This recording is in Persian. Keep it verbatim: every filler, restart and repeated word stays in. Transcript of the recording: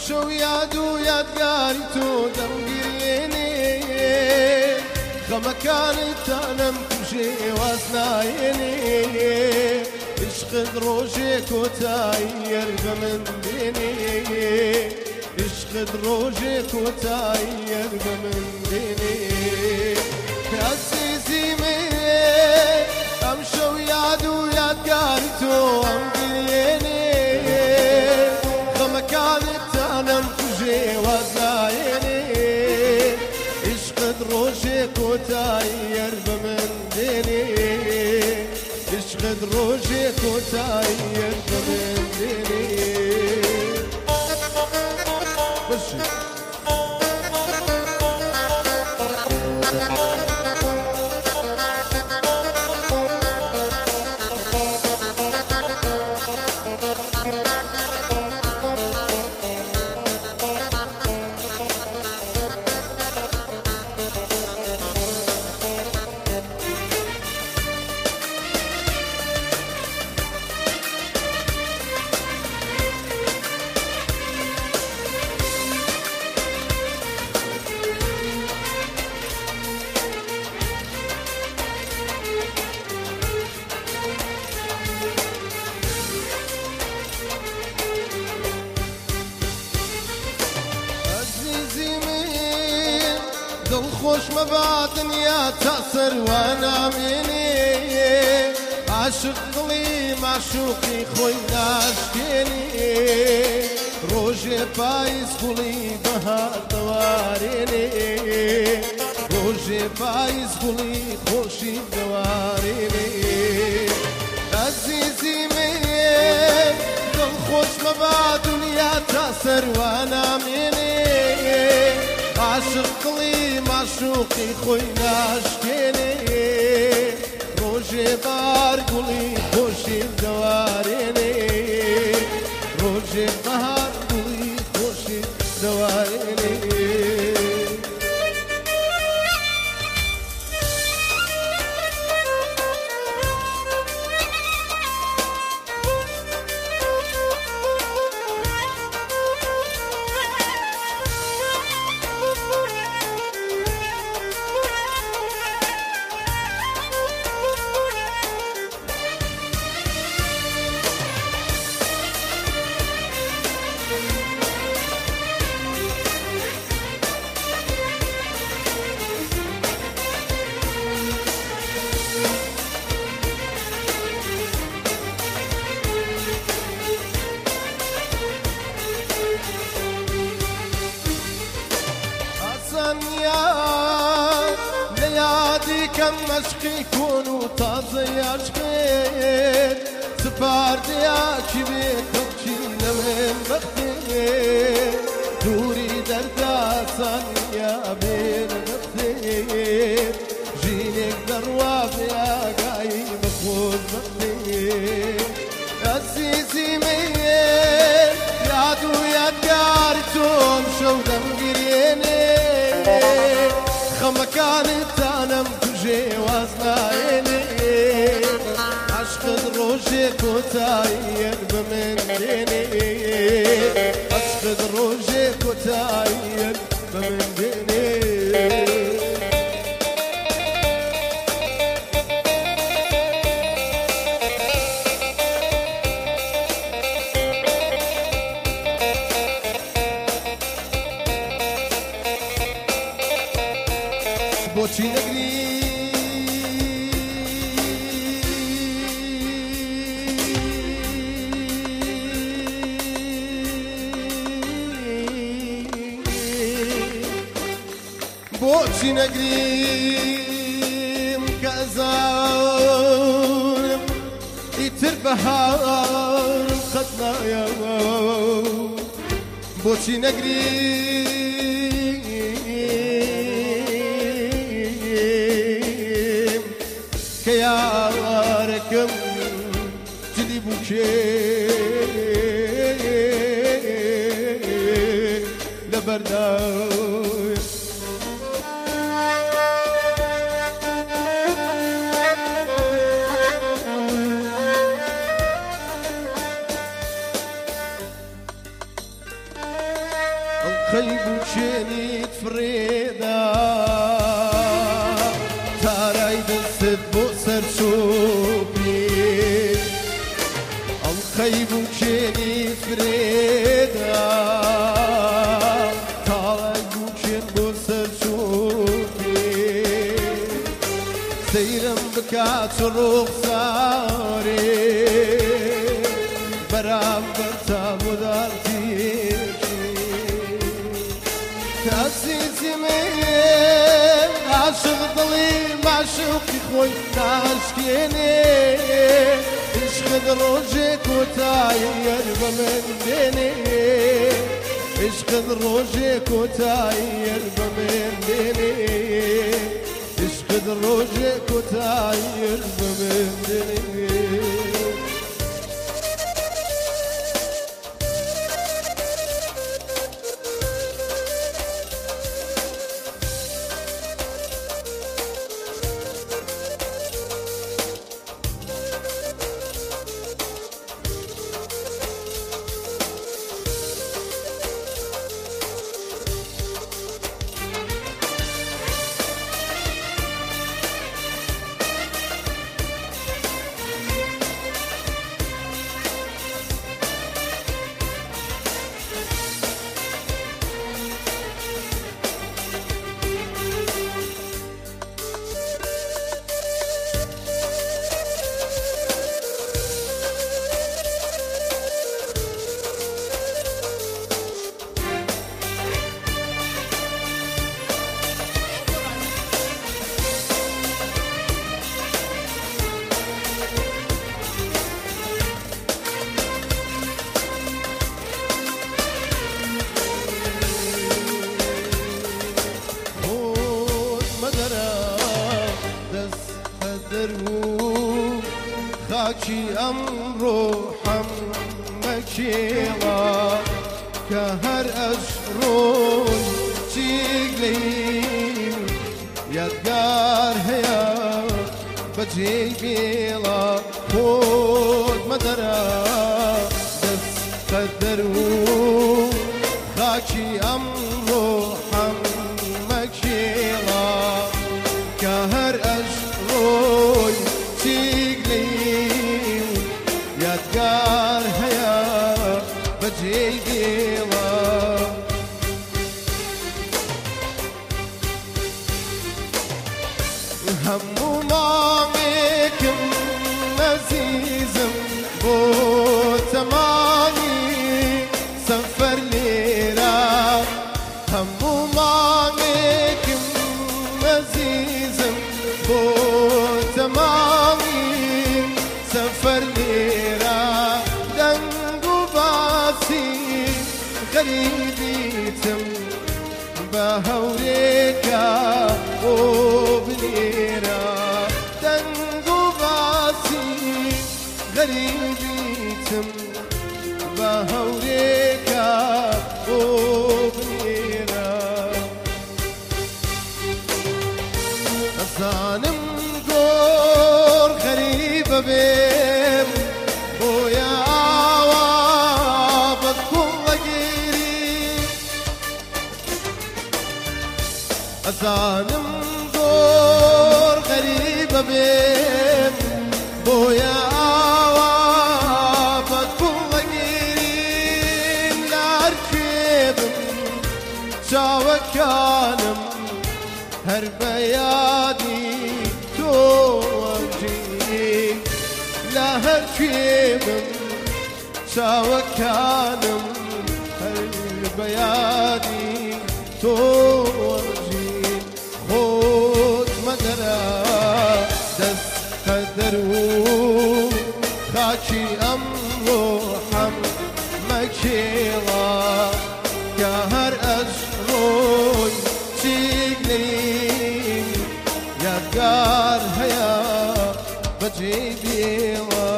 شو يادو يادگاری تو دمگیرینی خمکانت تانم کجی وزناینی عشق روژه کتایر بمن دینی عشق روژه کتایر بمن دینی عزیزی من ام شو یادو یادگاری تو دمگیرینی خمکانت تانم کجی وزناینی عشق روژه کتایر بمن دینی عشق روژه کتایر بمن دینی دل خوش مبادن یا تأثر وانا منی عاشق دلی معشوقی خوی ناشکینی روژ پاییز گلی بهار دوارینی روژ پاییز گلی خوشی دوارینی عزیزی من دل خوش مبادن یا تأثر وانا منی عاشق قلی معشوقی خوی ناشکینی روژ بار گلی خوشی دوارینی روژ بهار گلی خوشی دوارینی ليادي كم مشقي يكونوا طازي عشقين سفارد يا كبير تبكي من بختي دوري دردا ثانية بين بختي جينك درواب يا قايم بخوز بختي عزيزي مين يادو يادقارتهم شو دمقريني خمكانت تانم كجي وزنايني عشق روژه کتایر بمن دینی عشق روژه کتایر بمن دینی بوچی نگری بوچی نگریم کازارم ایتر بهارم خطنایا بوچی نگریم که یارکم جدی بوکه لبردای خيبو شنيت فريدا تاراي دست بوسر شوبي الخيبو شنيت فريدا تاراي بوشن بوسر شوبي سيرم بكات رخصاري برابر تابودارتي تأسيسي من عاشق ضلي معشوقي خوي تعشقيني اشخد روجك وتعير بمن ديني اشخد روجك وتعير بمن ديني اشخد روجك وتعير بمن ديني خاكي أمرو حمكيلا كهر أشرون تيقلين يدقار هيا بجيبيلا خود مدرا دس قدرو خاكي أمرو حمكيلا كهر أشرون تيقلين يدقار هيا بجيبيلا همو ماميكم عزيزم بو تماني سفر ليرا همو ماميكم عزيزم بو تماني سفر ليرا دنگو باسي غريبيتم بهوريكا وبليرا دنگو باسي غريبيتم بهوريكا وبليرا أصانم قور غريبة بيم بويا عوابط كل غيري أصانم قور غريبة بيم بويا عوابط كل غيري لاركبم شاوكانم هر بيادي توجي لا هر كيمم شاوكانم هر بيادي توجي خود مدرا دس قدرو خاكي أمرو حم مكيلا كهر أجروي تيقلين يدقار هيا بجيبيلا